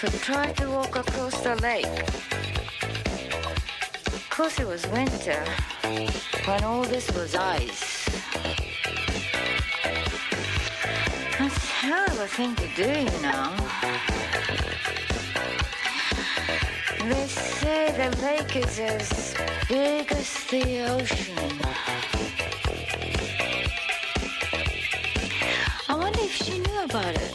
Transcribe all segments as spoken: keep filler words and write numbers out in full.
tried to walk across the lake. Of course it was winter, when all this was ice. That's a hell of a thing to do, you know. They say the lake is as big as the ocean. I wonder if she knew about it.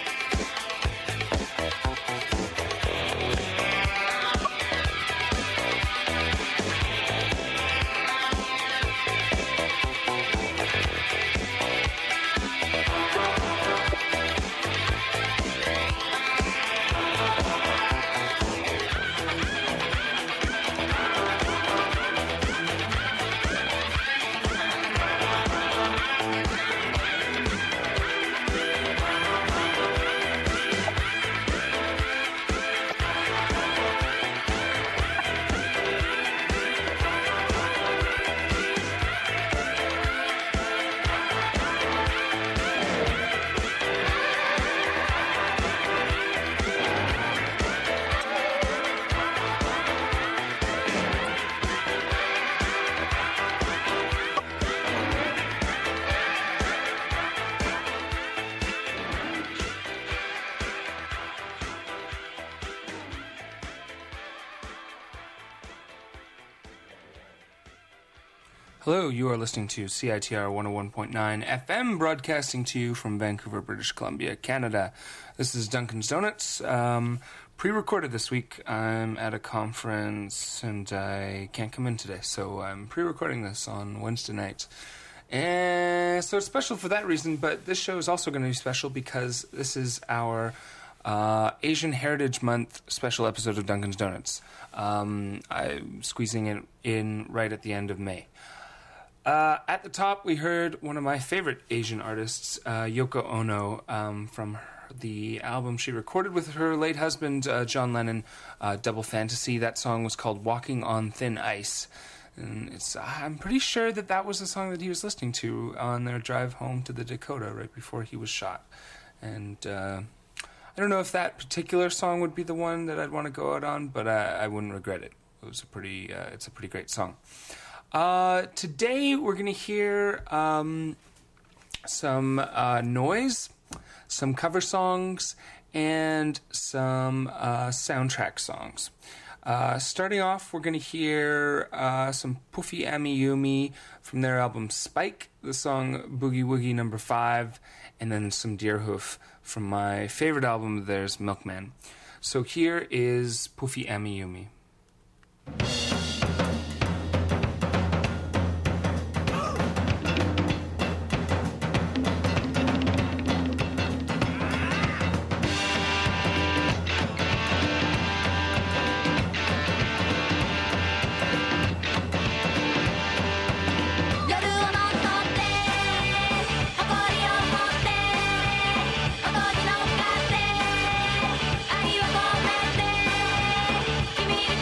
Hello, you are listening to C I T R one oh one point nine F M, broadcasting to you from Vancouver, British Columbia, Canada. This is Duncan's Donuts. Um, pre-recorded this week. I'm at a conference and I can't come in today, so I'm pre-recording this on Wednesday night. And so it's special for that reason, but this show is also going to be special because this is our uh, Asian Heritage Month special episode of Duncan's Donuts. Um, I'm squeezing it in right at the end of May. Uh, at the top, we heard one of my favorite Asian artists, uh, Yoko Ono, um, from her, the album she recorded with her late husband, uh, John Lennon, uh, Double Fantasy. That song was called Walking on Thin Ice. And it's, I'm pretty sure that that was the song that he was listening to on their drive home to the Dakota right before he was shot. And uh, I don't know if that particular song would be the one that I'd want to go out on, but I, I wouldn't regret it. It was a pretty, uh, it's a pretty great song. Uh, today we're going to hear um, some uh, noise, some cover songs, and some uh, soundtrack songs. Uh, starting off, we're going to hear uh, some Puffy Amiyumi from their album Spike, the song Boogie Woogie number five, and then some Deerhoof from my favorite album of theirs, Milkman. So here is Puffy Amiyumi. Give me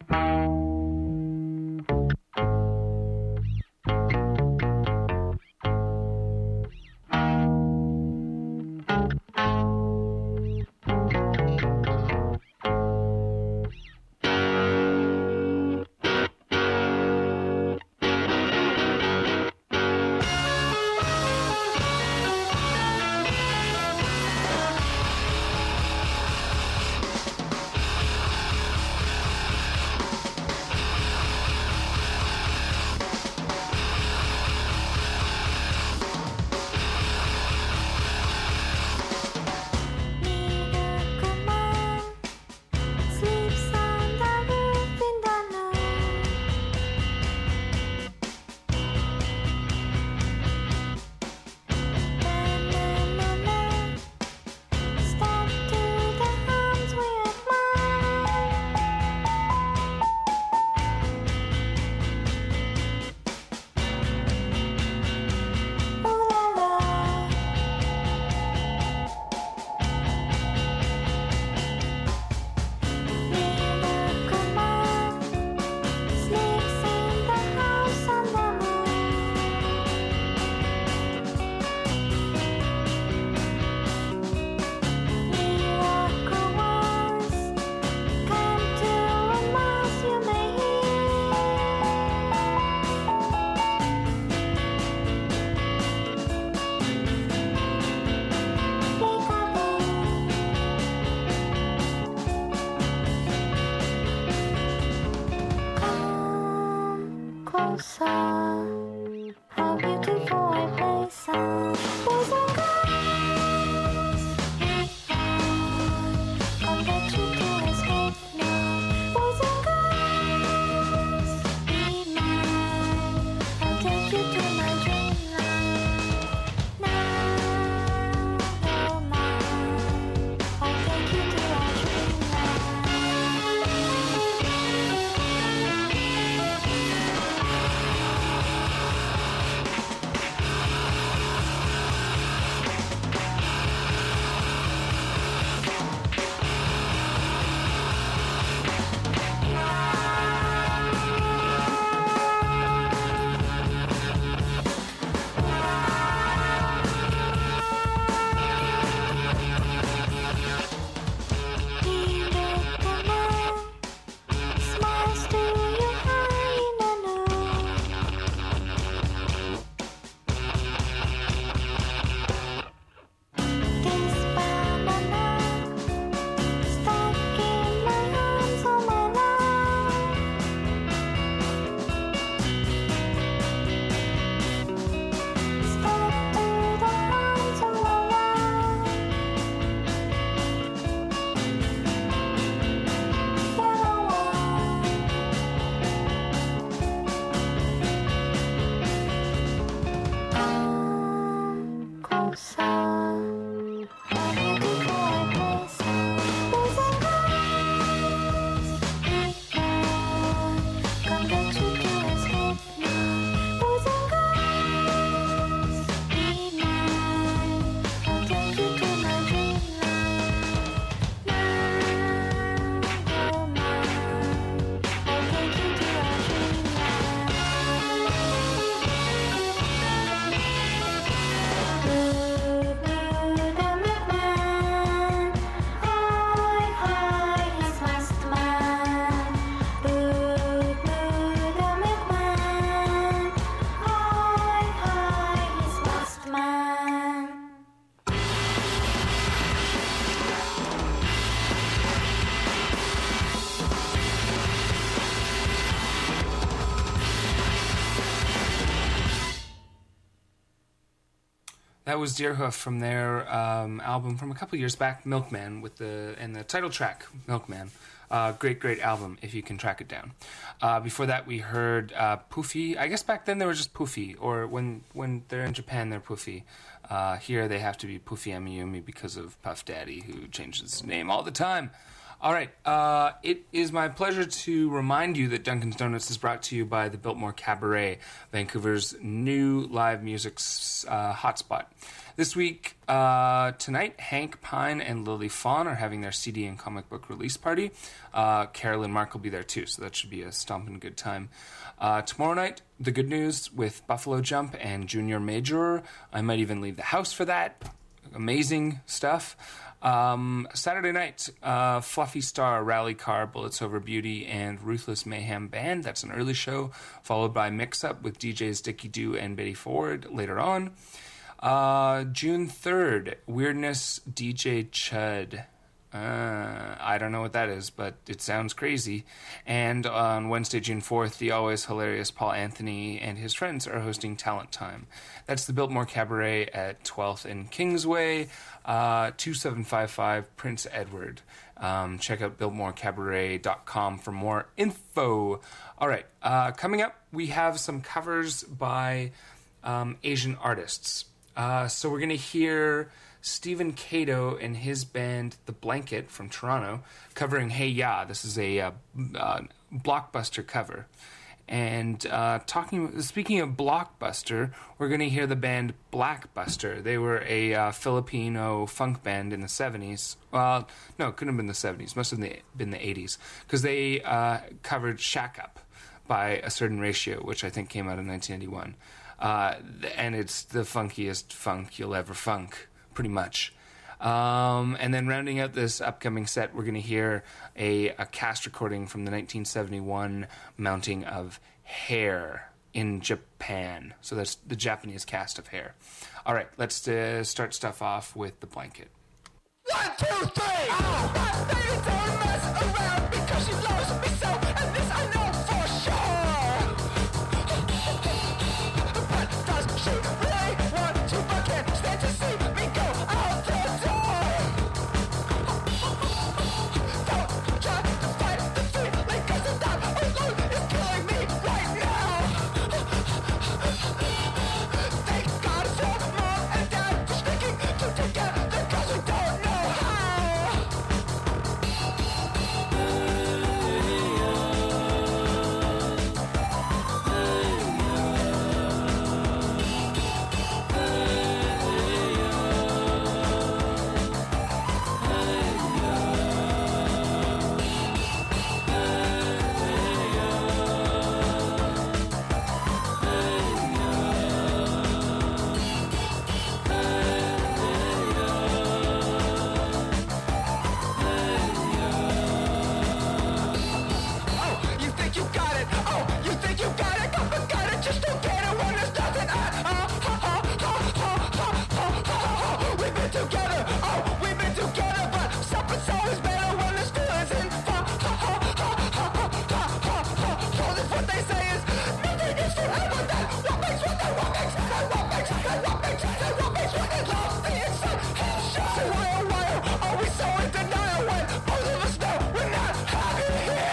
That was Deerhoof from their um, album from a couple years back, Milkman, with the and the title track, Milkman. Uh, great, great album, if you can track it down. Uh, before that, we heard uh, Poofy. I guess back then they were just Poofy, or when, when they're in Japan, they're Poofy. Uh, here they have to be Poofy Amiyumi because of Puff Daddy, who changes his name all the time. All right. Uh, it is my pleasure to remind you that Dunkin's Donuts is brought to you by the Biltmore Cabaret, Vancouver's new live music uh, hotspot. This week, uh, tonight, Hank Pine and Lily Fawn are having their C D and comic book release party. Uh, Carolyn Mark will be there too, so that should be a stomping good time. Uh, tomorrow night, The Good News with Buffalo Jump and Junior Major. I might even leave the house for that. Amazing stuff. Um, Saturday night, uh, Fluffy Star, Rally Car, Bullets Over Beauty, and Ruthless Mayhem Band. That's an early show, followed by Mix Up with D Js Dickie Doo and Betty Ford later on. Uh, June third, Weirdness D J Chud. Uh, I don't know what that is, but it sounds crazy. And on Wednesday, June fourth, the always hilarious Paul Anthony and his friends are hosting Talent Time. That's the Biltmore Cabaret at twelfth and Kingsway, uh, two seven five five Prince Edward. Um, check out biltmore cabaret dot com for more info. All right, uh, coming up, we have some covers by um, Asian artists. Uh, so we're going to hear Stephen Cato and his band The Blanket from Toronto covering Hey Ya. This is a uh, uh, Blockbuster cover. And uh, talking, speaking of Blockbuster, we're going to hear the band Blackbuster. They were a uh, Filipino funk band in the seventies. Well, no, it couldn't have been the seventies. Must have been the eighties. Because they uh, covered Shack Up by A Certain Ratio, which I think came out in nineteen ninety-one. Uh, and it's the funkiest funk you'll ever funk, pretty much. Um, and then rounding out this upcoming set, we're going to hear a, a cast recording from the nineteen seventy-one mounting of Hair in Japan. So that's the Japanese cast of Hair. All right, let's uh, start stuff off with The Blanket. One, two, three! Oh, my baby don't mess around because she loves me so, and this I know for sure. But does she really want to? I can't stand to see me go out the door. Don't try to fight the feeling, cause the thought alone is killing me right now. Thank God for mom and dad for sticking together, cause we don't know how. Oh, you think you got it? Oh, you think you got it? Come and got it, just don't get it when there's nothing at all. We've been together, oh, we've been together, but something's always better when the school is in fun. So that's what they say is nothing is forever. Then what makes what then what makes then what makes then what makes then what makes when it loves the inside. So why oh why oh are we so in denial when both of us know we're not happy here?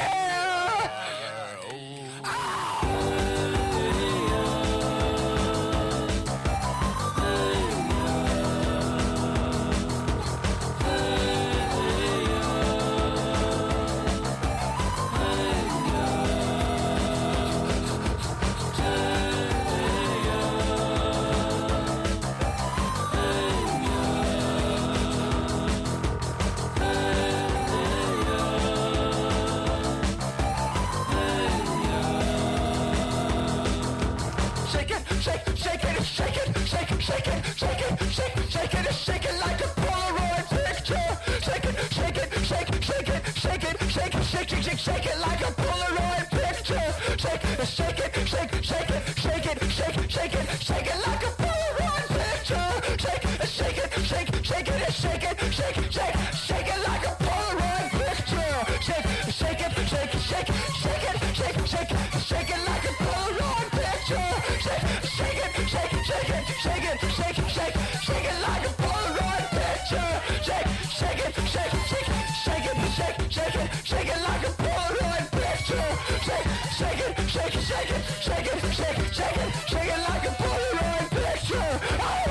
Shake it, shake, shake it, shake it, shake it, shake it, shake it, shake it, shake it, shake it like a Polaroid picture. Shake it, shake it, shake, shake it, shake it, shake it, shake it, shake, shake it like a Polaroid picture. Shake it, shake it, shake, shake it, shake it, shake, shake it, shake it like a Polaroid picture. Shake it, shake it, shake, shake it, shake it, shake, shake, shake it like a Polaroid picture. Shake, shake it, shake, shake, shake it, shake, shake, shake it like a Polaroid picture. Shake, shake it, shake, shake it, shake it, shake, shake, shake it like a Polaroid picture. Shake, shake it, shake, shake, shake it, shake, shake it, shake it like a Polaroid picture. Shake, shake it, shake, shake it, shake it, shake, shake it, shake it like a Polaroid picture. Oh!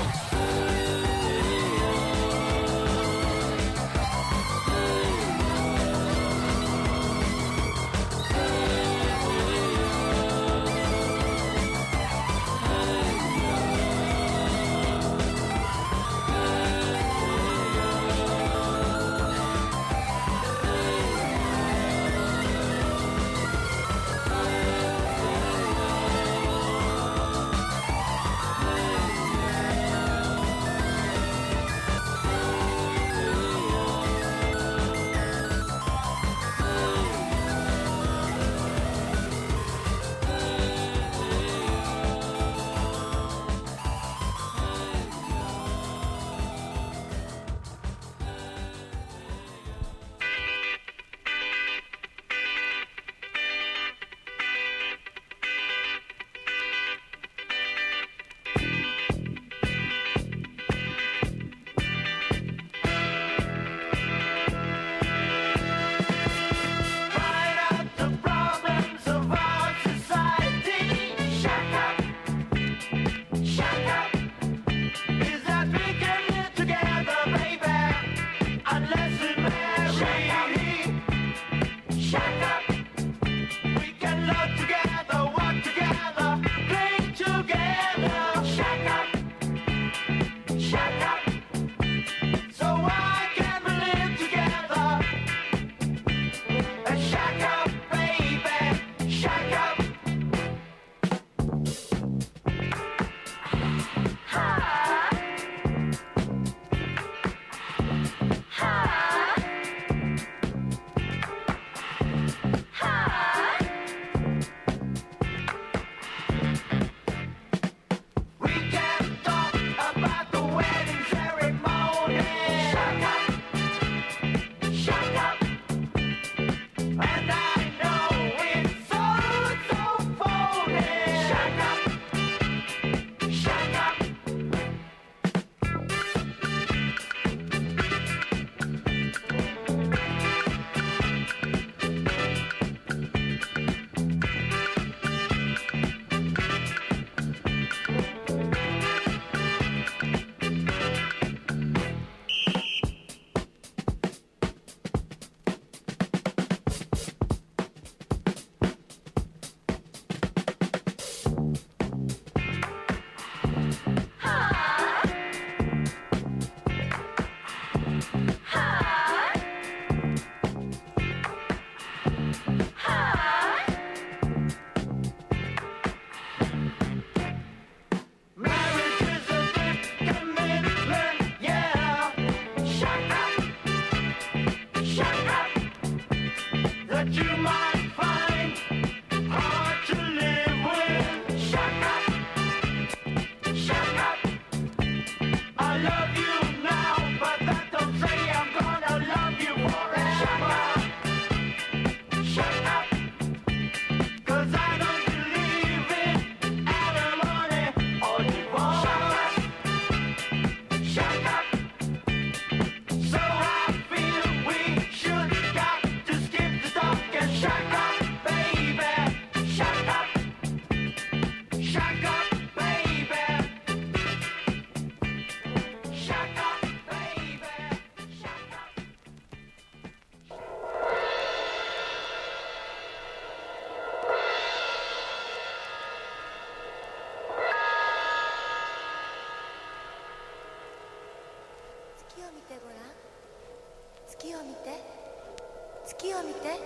月を見て。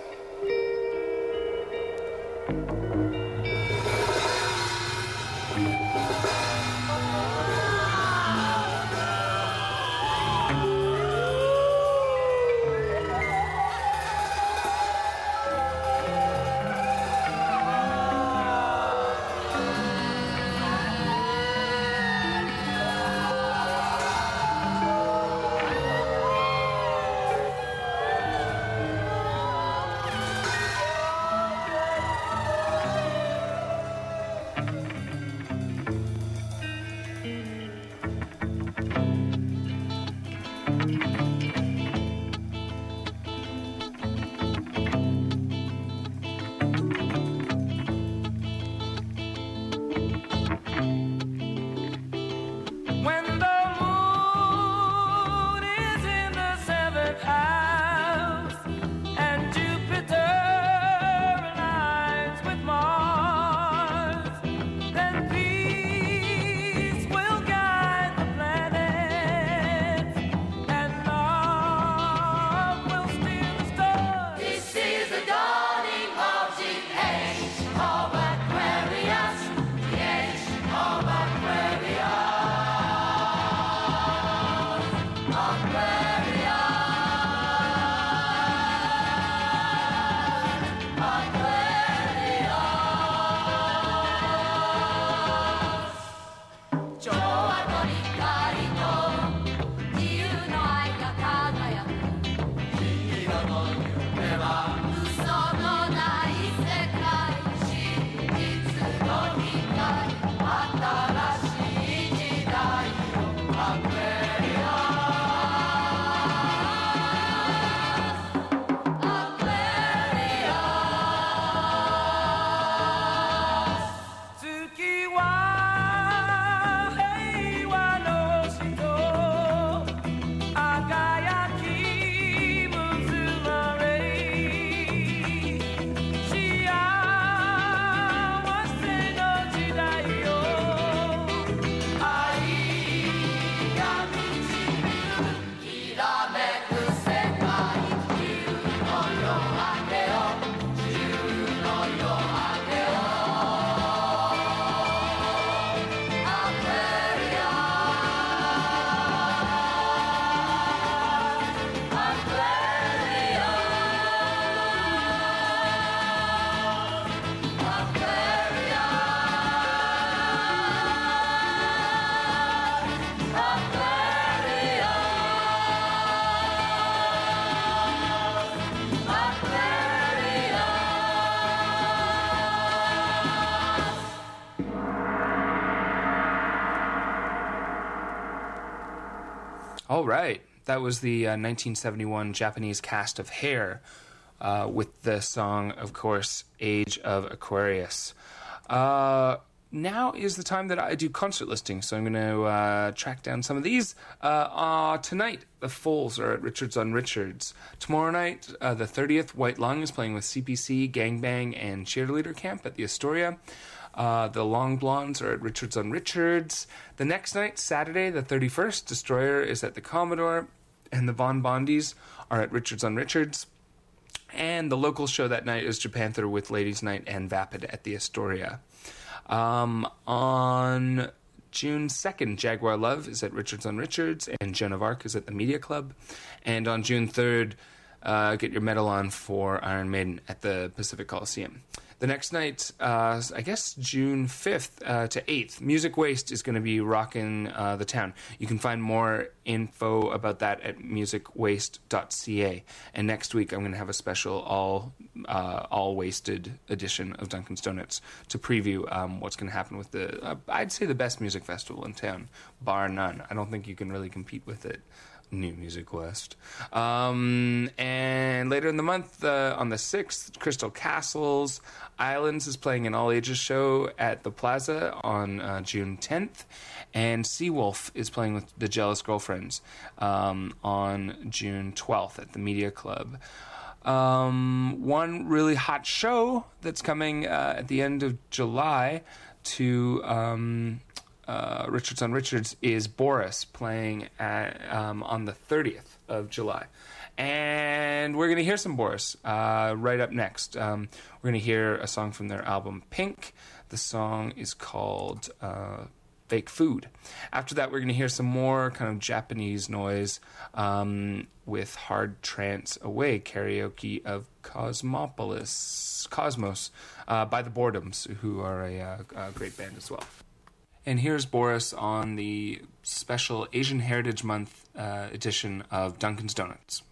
All right. That was the uh, nineteen seventy-one Japanese cast of Hair uh, with the song, of course, Age of Aquarius. Uh, now is the time that I do concert listings, so I'm going to uh, track down some of these. Uh, uh, tonight, the Foals are at Richards on Richards. Tomorrow night, uh, the thirtieth, White Lung is playing with C P C, Gangbang, and Cheerleader Camp at the Astoria. Uh, the Long Blondes are at Richards on Richards. The next night, Saturday, the thirty-first, Destroyer is at the Commodore, and the Von Bondies are at Richards on Richards. And the local show that night is Japanther with Ladies' Night and Vapid at the Astoria. Um, on June second, Jaguar Love is at Richards on Richards, and Joan of Arc is at the Media Club. And on June third, uh, get your medal on for Iron Maiden at the Pacific Coliseum. The next night, uh, I guess June fifth uh, to eighth, Music Waste is going to be rocking uh, the town. You can find more info about that at music waste dot c a. And next week, I'm going to have a special all uh, all wasted edition of Duncan's Donuts to preview um, what's going to happen with the, uh, I'd say, the best music festival in town, bar none. I don't think you can really compete with it. New Music West. Um, and later in the month, uh, on the sixth, Crystal Castles Islands is playing an all-ages show at the Plaza on uh, June tenth. And Seawolf is playing with the Jealous Girlfriends um, on June twelfth at the Media Club. Um, one really hot show that's coming uh, at the end of July to... Um, Uh, Richards on Richards is Boris playing at, um, on the thirtieth of July. And we're going to hear some Boris uh, right up next. Um, we're going to hear a song from their album Pink. The song is called uh, Fake Food. After that, we're going to hear some more kind of Japanese noise um, with Hard Trance Away, karaoke of Cosmopolis, Cosmos, uh, by the Boredoms, who are a, uh, a great band as well. And here's Boris on the special Asian Heritage Month uh, edition of Dunkin's Donuts.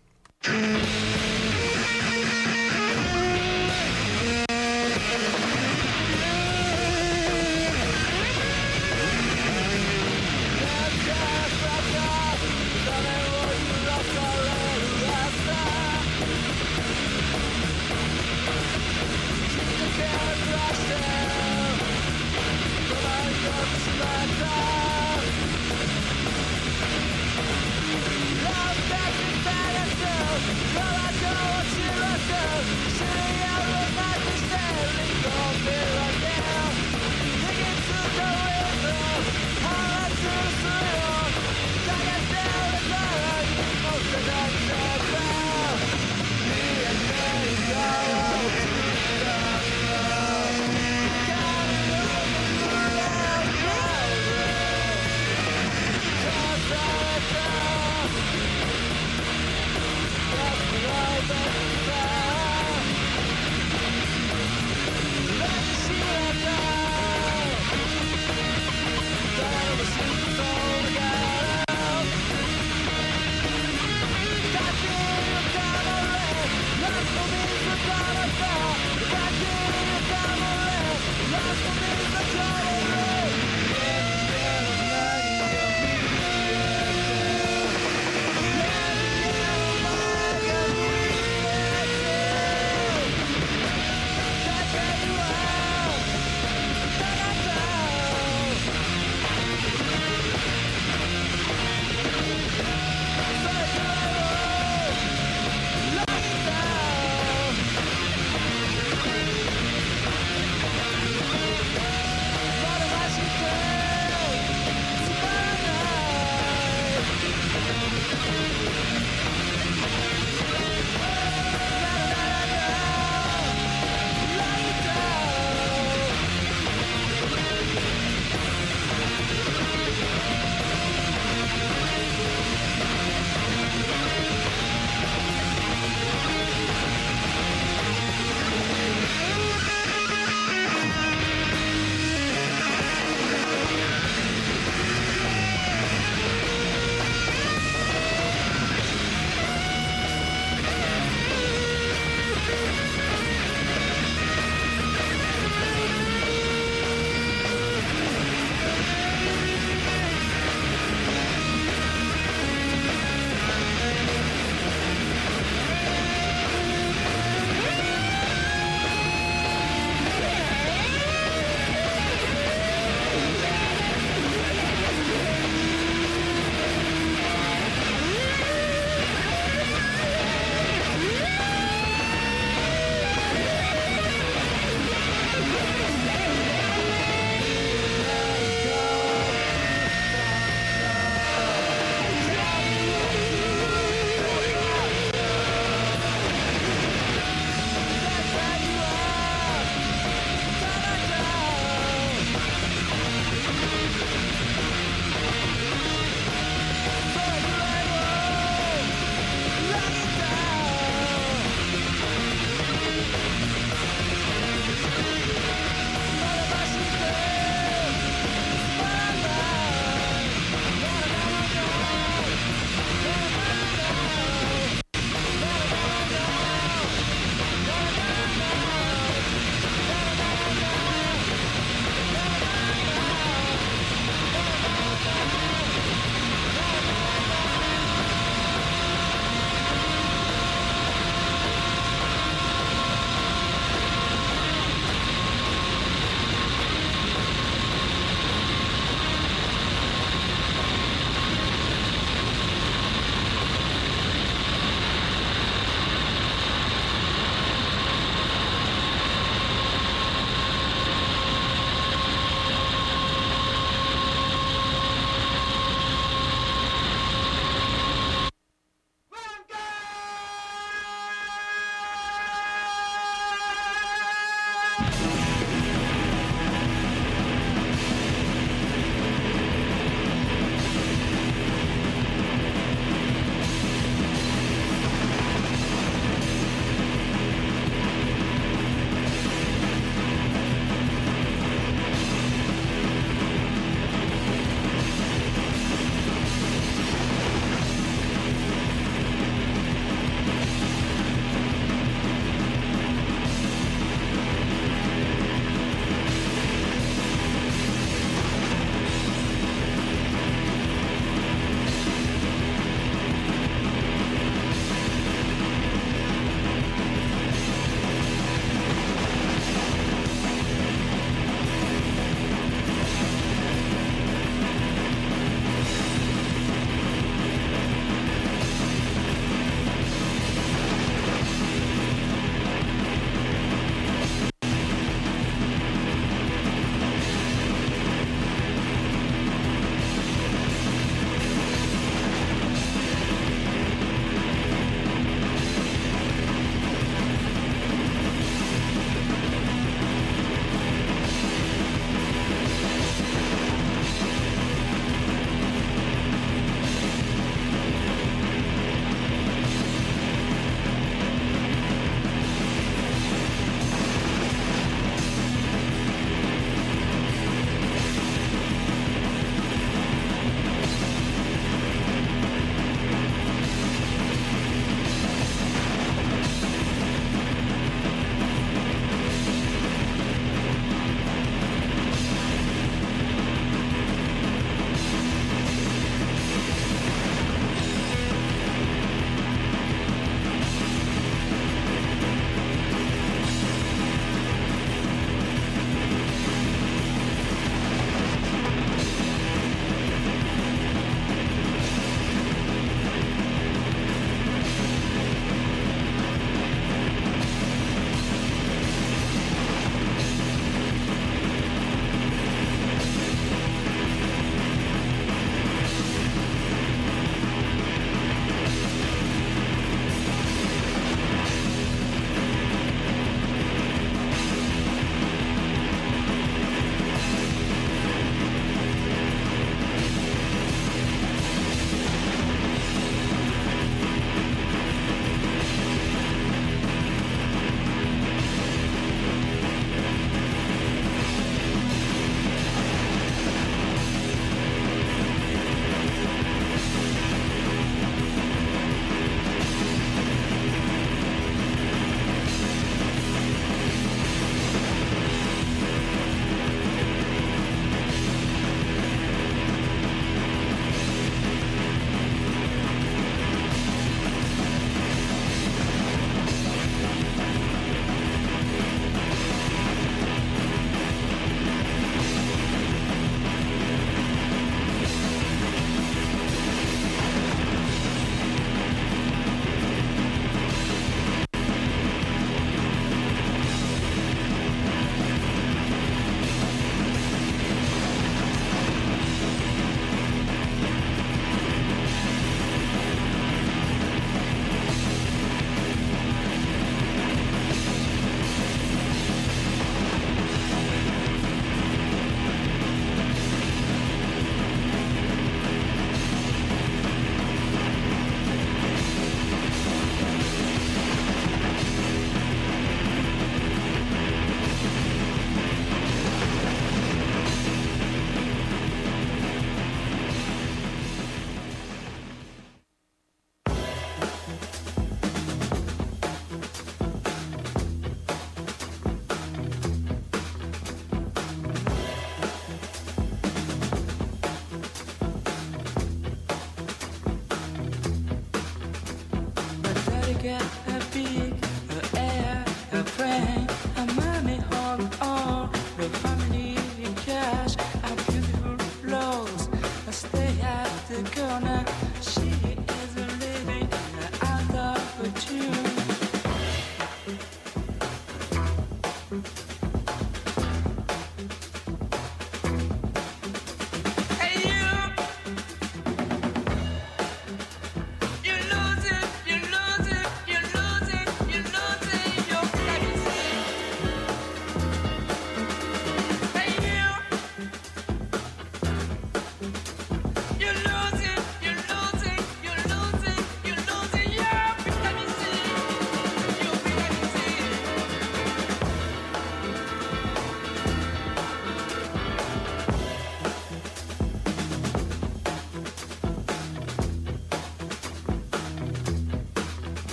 Love, that's a fantasy. Well, I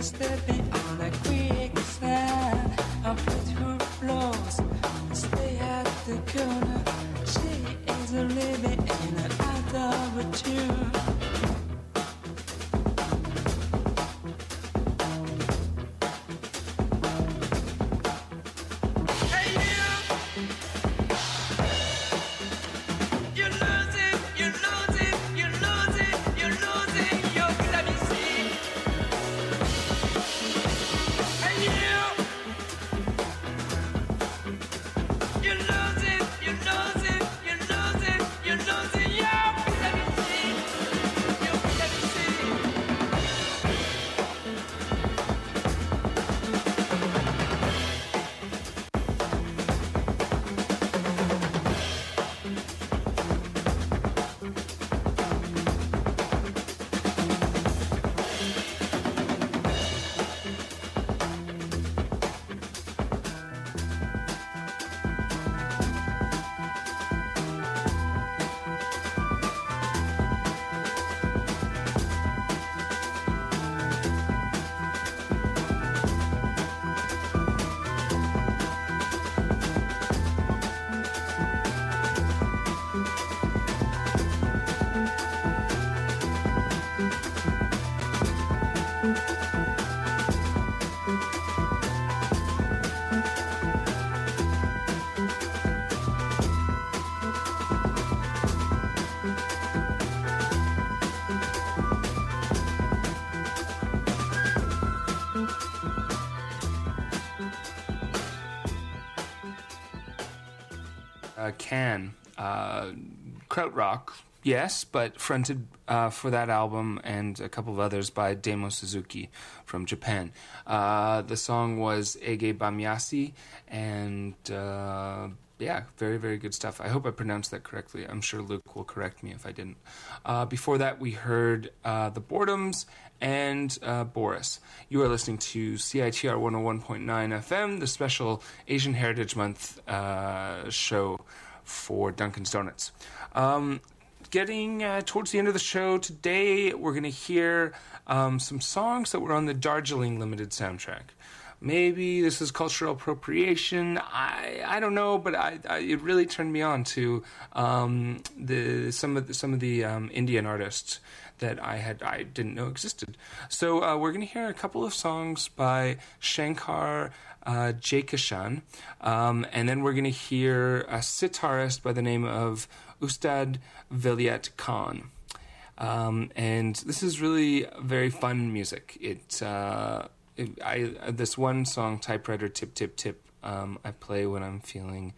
stepping on a quicksand. I put her floors, stay at the corner. She is living in an out of a tune. Uh, Can, uh, krautrock, yes, but fronted uh, for that album and a couple of others by Demo Suzuki from Japan. Uh, the song was Ege Bamyasi, and uh, yeah, very, very good stuff. I hope I pronounced that correctly. I'm sure Luke will correct me if I didn't. Uh, before that, we heard uh, The Boredoms and uh, Boris. You are listening to C I T R one oh one point nine F M, the special Asian Heritage Month uh, show for Dunkin's Donuts. Um, getting uh, towards the end of the show today, we're going to hear um, some songs that were on the Darjeeling Limited soundtrack. Maybe this is cultural appropriation. I I don't know, but I, I it really turned me on to um, the some of the, some of the um, Indian artists that I had I didn't know existed. So uh, we're going to hear a couple of songs by Shankar uh, Jaikishan, um, and then we're going to hear a sitarist by the name of Ustad Vilayat Khan. Um, and this is really very fun music. It. Uh, It, I this one song, Typewriter Tip Tip Tip, um, I play when I'm feeling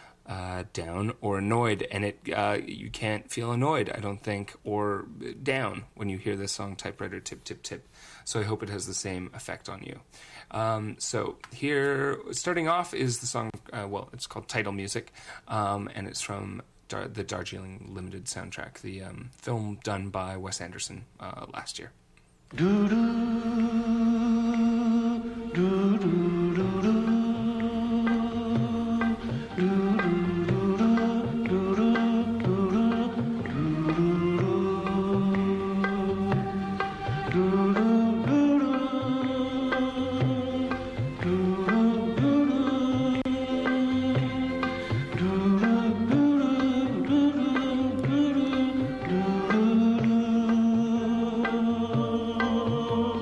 uh, down or annoyed, and it uh, you can't feel annoyed, I don't think, or down when you hear this song, Typewriter Tip Tip Tip. So I hope it has the same effect on you. Um, so here, starting off is the song. Uh, well, it's called Title Music, um, and it's from Dar- the Darjeeling Limited soundtrack, the um, film done by Wes Anderson uh, last year. Do do do do do do. Oh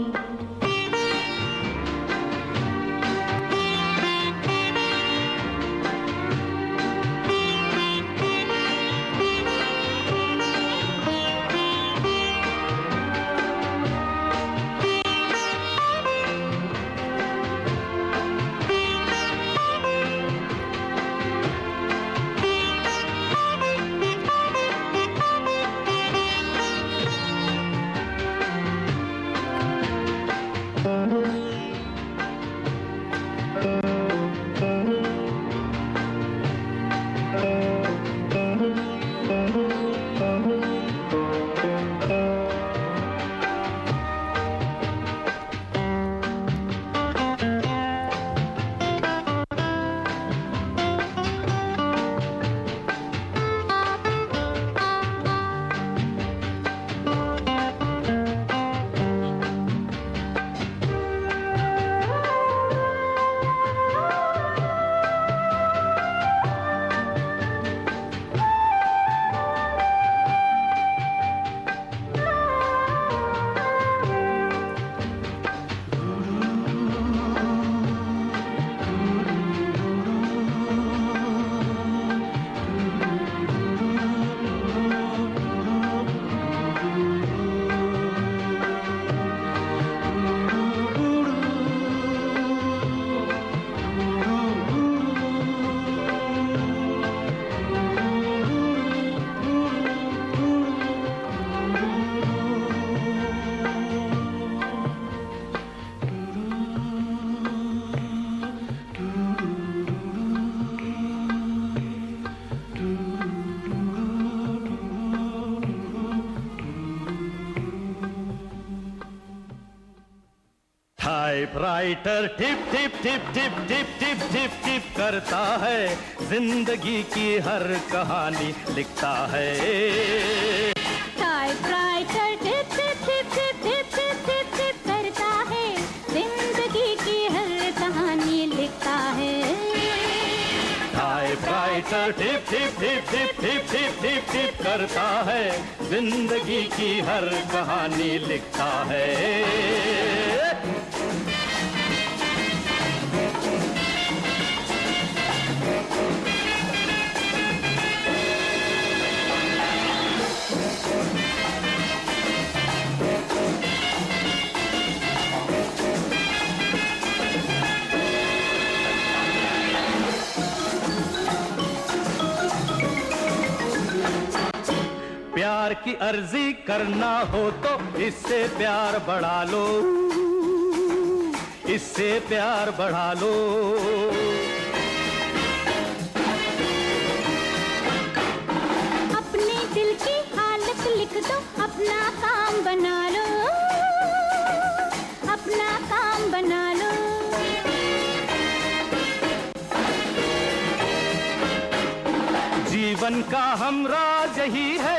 typewriter टिप टिप टिप टिप टिप टिप टिप टिप करता है, जिंदगी की हर कहानी लिखता है। टाइपराइटर टिप टिप टिप टिप टिप टिप टिप टिप करता है, जिंदगी की हर कहानी लिखता है। टाइपराइटर टिप टिप टिप टिप टिप टिप टिप टिप करता है, जिंदगी की हर कहानी लिखता है। प्यार की अर्जी करना हो तो इससे प्यार बढ़ा लो, इससे प्यार बढ़ा लो। अपने दिल की हालत लिख दो, अपना काम बना लो, अपना काम बना लो। जीवन का हमराज यही है,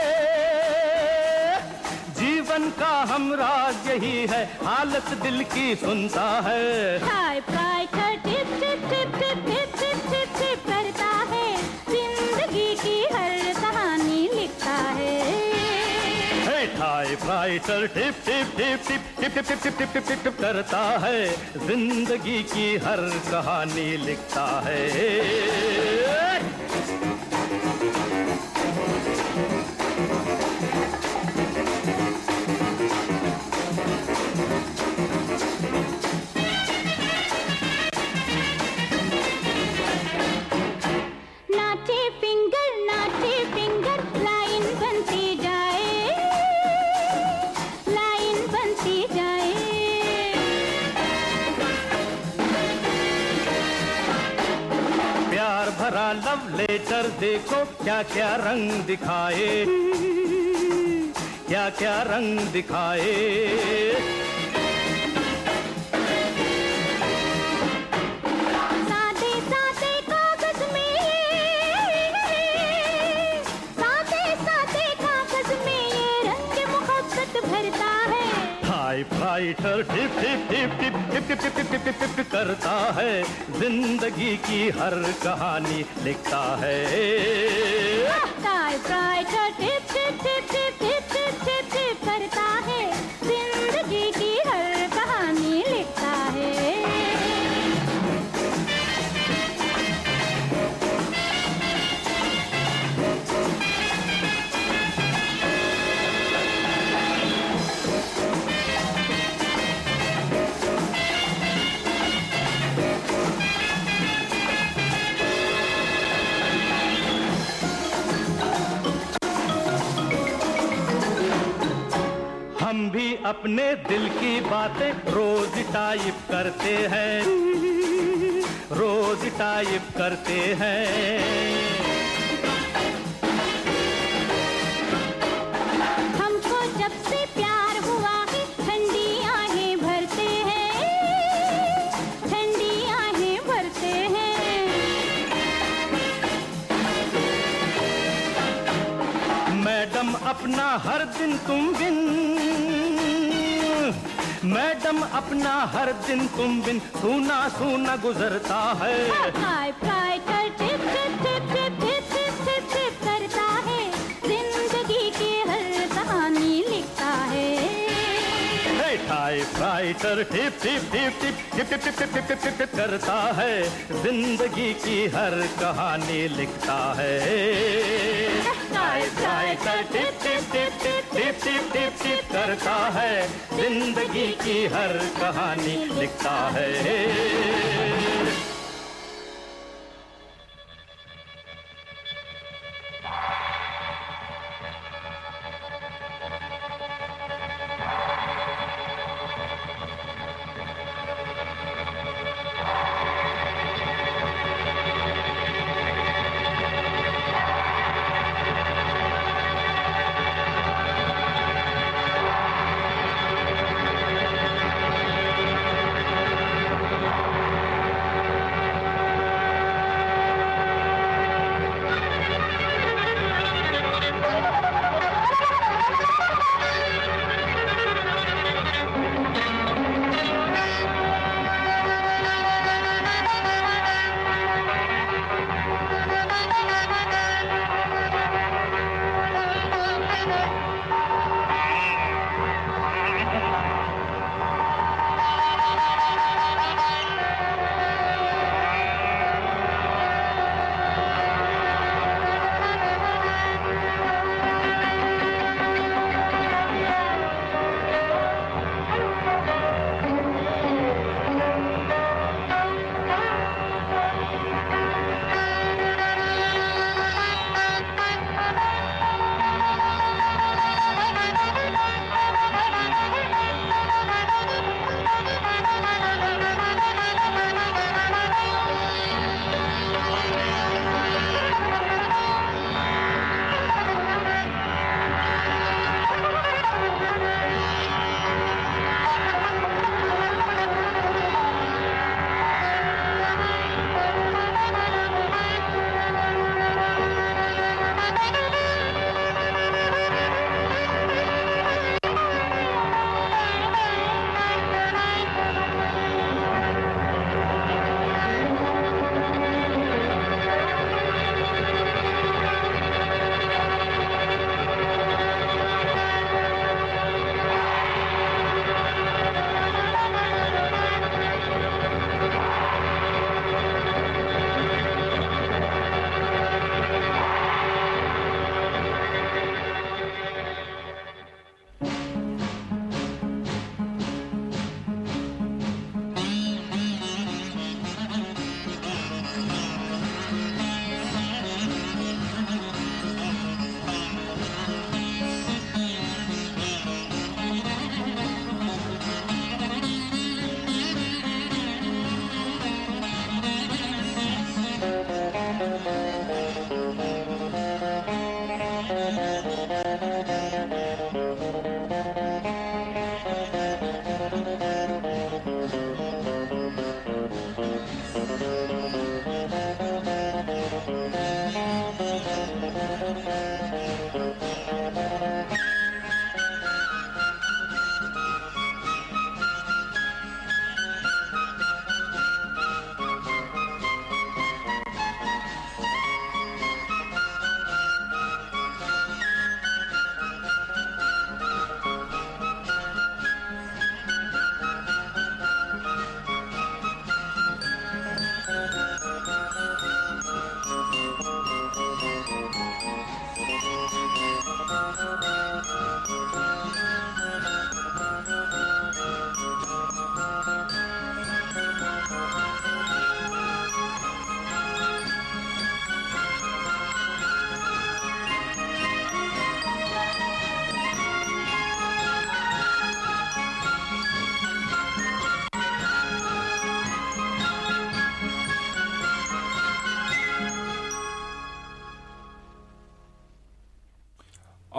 जीवन का हमराज यही है, हालत दिल की सुनता है। टाइपराइटर टिप टिप टिप टिप टिप टिप टिप टिप करता है, जिंदगी की हर कहानी लिखता है। टाइपराइटर टिप टिप टिप टिप टिप टिप टिप टिप टिप टिप टिप करता है, जिंदगी की हर कहानी लिखता है। नाचे फिंगर नाचे फिंगर, लाइन बनती जाए, लाइन बनती जाए। प्यार भरा लव लेटर देखो, क्या क्या रंग दिखाए, क्या क्या रंग दिखाए। सादे सादे कागज में, सादे सादे कागज में ये रंग मोहब्बत भरता है। टाइपराइटर टिप टिप टिप टिप टिप टिप टिप टिप टिप टिप करता है, जिंदगी की हर कहानी लिखता है। टाइपराइटर टिप टिप टिप टिप टिप टिप टिप टिप करता है, जिंदगी की हर कहानी लिखता है। हम भी अपने दिल की बातें रोज टाइप करते हैं, रोज टाइप करते हैं। हमको जब से प्यार हुआ है, ठंडी आहें भरते हैं, ठंडी आहें भरते हैं। मैडम अपना हर दिन तुम बिन, मैडम अपना हर दिन तुम बिन सूना सूना गुजरता है। टाइपराइटर टिप टिप टिप टिप टिप टिप टिप टिप करता है, जिंदगी की हर कहानी लिखता है। टाइपराइटर टिप टिप टिप टिप टिप टिप टिप टिप टिप टिप करता है, जिंदगी की हर कहानी लिखता है। टाइपराइटर टिप टिप टिप टिप टिप टिप टिप टिप करता है, जिंदगी की हर कहानी लिखता है।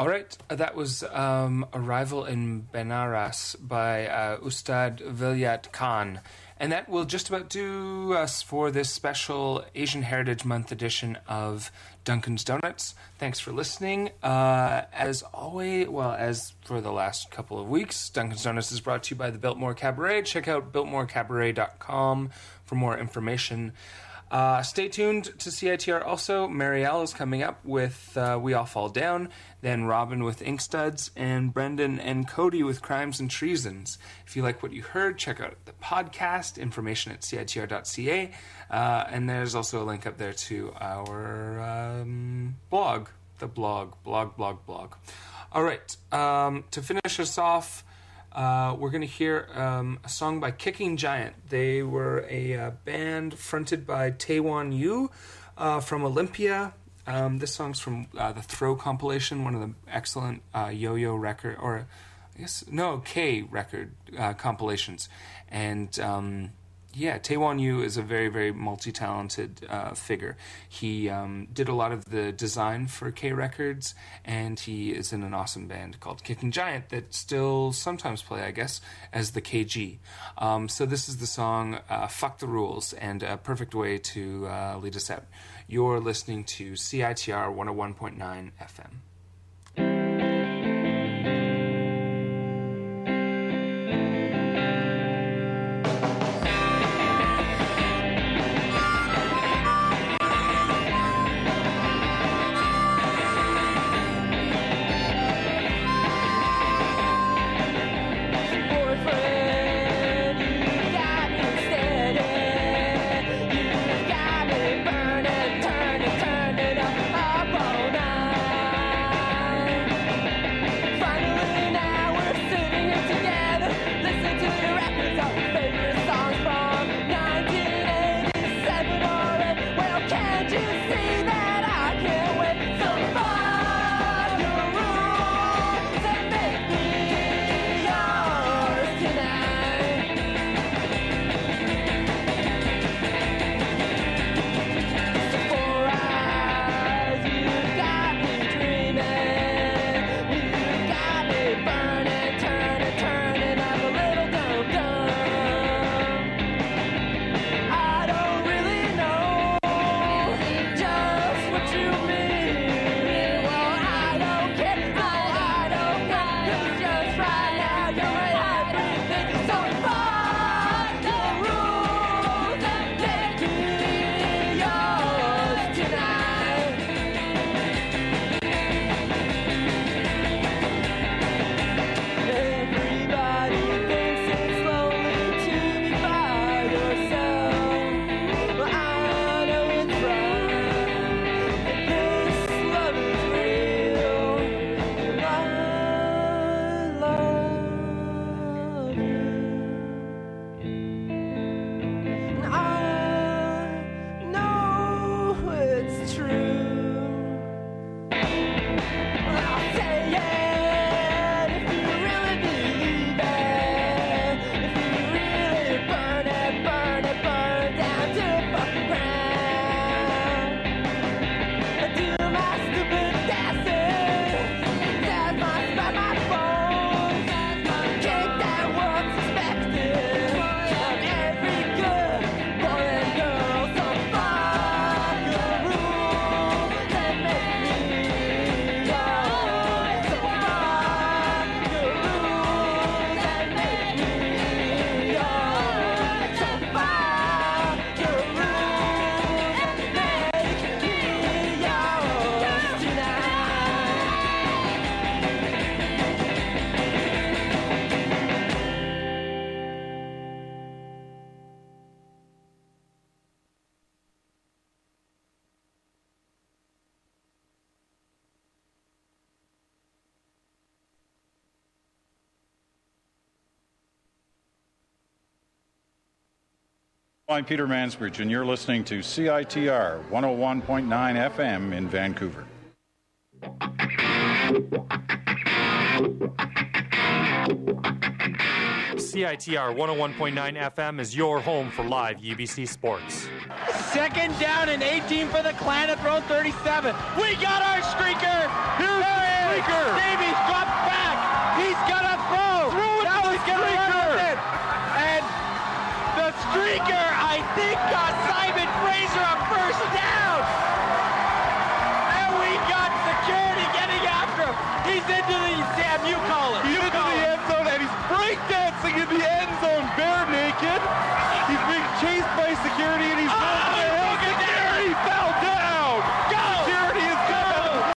All right, uh, that was um, Arrival in Benares by uh, Ustad Vilayat Khan. And that will just about do us for this special Asian Heritage Month edition of Dunkin's Donuts. Thanks for listening. Uh, as always, well, as for the last couple of weeks, Dunkin's Donuts is brought to you by the Biltmore Cabaret. Check out biltmore cabaret dot com for more information. Uh, stay tuned to C I T R also. Marielle is coming up with uh, We All Fall Down, then Robin with Ink Studs, and Brendan and Cody with Crimes and Treasons. If you like what you heard, check out the podcast, information at C I T R dot C A, uh, and there's also a link up there to our um, blog, the blog, blog, blog, blog. All right, um, to finish us off, Uh, we're going to hear um, a song by Kicking Giant. They were a uh, band fronted by Taewon Yu uh, from Olympia. Um, this song's from uh, the Throw compilation, one of the excellent uh, Yo-Yo record, or I guess, no, K record uh, compilations. And um, yeah, Taewon Yu is a very, very multi-talented uh, figure. He um, did a lot of the design for K Records, and he is in an awesome band called Kicking Giant that still sometimes play, I guess, as the K G. Um, so this is the song uh, Fuck the Rules, and a perfect way to uh, lead us out. You're listening to C I T R one oh one point nine F M. I'm Peter Mansbridge, and you're listening to C I T R one oh one point nine F M in Vancouver. C I T R one oh one point nine F M is your home for live U B C sports. Second down and eighteen for the Clan at row thirty-seven. We got our streaker. Here's the streaker. Davies dropped back.